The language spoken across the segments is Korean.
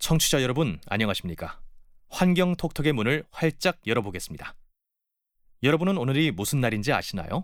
청취자 여러분, 안녕하십니까? 환경톡톡의 문을 활짝 열어보겠습니다. 여러분은 오늘이 무슨 날인지 아시나요?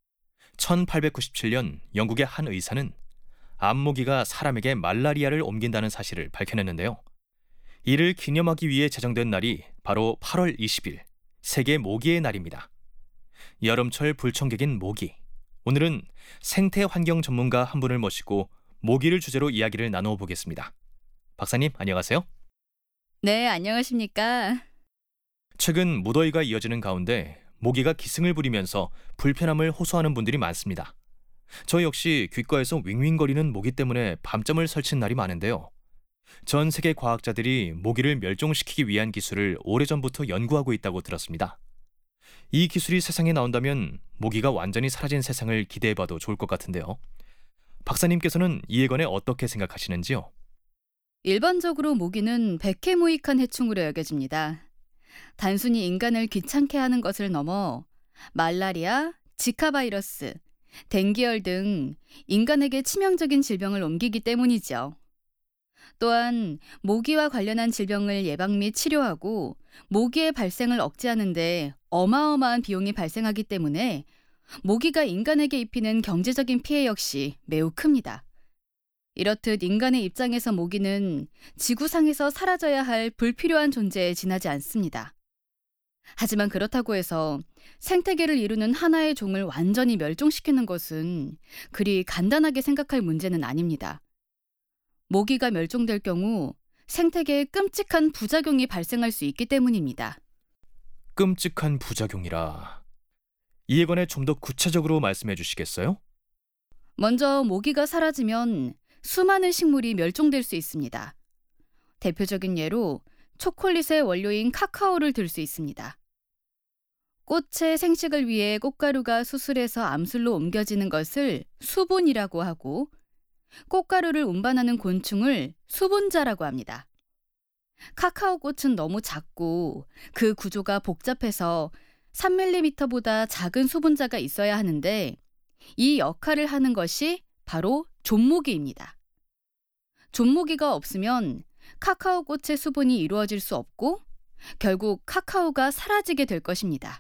1897년 영국의 한 의사는 안모기가 사람에게 말라리아를 옮긴다는 사실을 밝혀냈는데요. 이를 기념하기 위해 제정된 날이 바로 8월 20일, 세계 모기의 날입니다. 여름철 불청객인 모기. 오늘은 생태환경 전문가 한 분을 모시고 모기를 주제로 이야기를 나누어 보겠습니다. 박사님, 안녕하세요. 네, 안녕하십니까? 최근 무더위가 이어지는 가운데 모기가 기승을 부리면서 불편함을 호소하는 분들이 많습니다. 저 역시 귓가에서 윙윙거리는 모기 때문에 밤잠을 설친 날이 많은데요. 전 세계 과학자들이 모기를 멸종시키기 위한 기술을 오래전부터 연구하고 있다고 들었습니다. 이 기술이 세상에 나온다면 모기가 완전히 사라진 세상을 기대해봐도 좋을 것 같은데요. 박사님께서는 이에 관해 어떻게 생각하시는지요? 일반적으로 모기는 백해무익한 해충으로 여겨집니다. 단순히 인간을 귀찮게 하는 것을 넘어 말라리아, 지카 바이러스, 댕기열 등 인간에게 치명적인 질병을 옮기기 때문이죠. 또한 모기와 관련한 질병을 예방 및 치료하고 모기의 발생을 억제하는 데 어마어마한 비용이 발생하기 때문에 모기가 인간에게 입히는 경제적인 피해 역시 매우 큽니다. 이렇듯 인간의 입장에서 모기는 지구상에서 사라져야 할 불필요한 존재에 지나지 않습니다. 하지만 그렇다고 해서 생태계를 이루는 하나의 종을 완전히 멸종시키는 것은 그리 간단하게 생각할 문제는 아닙니다. 모기가 멸종될 경우 생태계에 끔찍한 부작용이 발생할 수 있기 때문입니다. 끔찍한 부작용이라. 이에 관해 좀 더 구체적으로 말씀해 주시겠어요? 먼저 모기가 사라지면 수많은 식물이 멸종될 수 있습니다. 대표적인 예로 초콜릿의 원료인 카카오를 들 수 있습니다. 꽃의 생식을 위해 꽃가루가 수술해서 암술로 옮겨지는 것을 수분이라고 하고, 꽃가루를 운반하는 곤충을 수분자라고 합니다. 카카오 꽃은 너무 작고 그 구조가 복잡해서 3mm보다 작은 수분자가 있어야 하는데, 이 역할을 하는 것이 바로 존모기입니다. 존모기가 없으면 카카오 꽃의 수분이 이루어질 수 없고 결국 카카오가 사라지게 될 것입니다.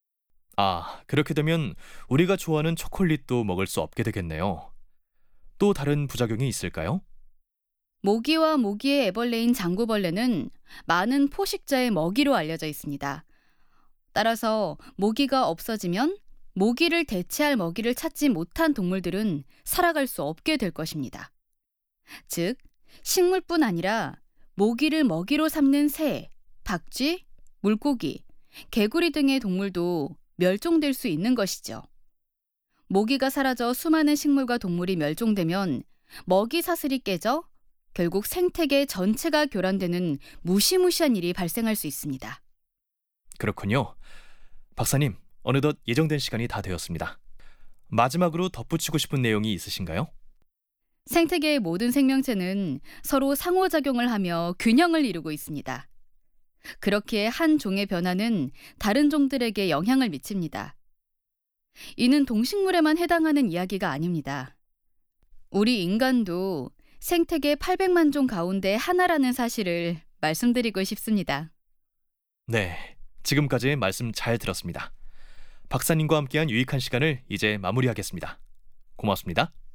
그렇게 되면 우리가 좋아하는 초콜릿도 먹을 수 없게 되겠네요. 또 다른 부작용이 있을까요? 모기와 모기의 애벌레인 장구벌레는 많은 포식자의 먹이로 알려져 있습니다. 따라서 모기가 없어지면 모기를 대체할 먹이를 찾지 못한 동물들은 살아갈 수 없게 될 것입니다. 즉, 식물뿐 아니라 모기를 먹이로 삼는 새, 박쥐, 물고기, 개구리 등의 동물도 멸종될 수 있는 것이죠. 모기가 사라져 수많은 식물과 동물이 멸종되면 먹이 사슬이 깨져 결국 생태계 전체가 교란되는 무시무시한 일이 발생할 수 있습니다. 그렇군요. 박사님, 어느덧 예정된 시간이 다 되었습니다. 마지막으로 덧붙이고 싶은 내용이 있으신가요? 생태계의 모든 생명체는 서로 상호작용을 하며 균형을 이루고 있습니다. 그렇기에 한 종의 변화는 다른 종들에게 영향을 미칩니다. 이는 동식물에만 해당하는 이야기가 아닙니다. 우리 인간도 생태계 800만 종 가운데 하나라는 사실을 말씀드리고 싶습니다. 네, 지금까지 말씀 잘 들었습니다. 박사님과 함께한 유익한 시간을 이제 마무리하겠습니다. 고맙습니다.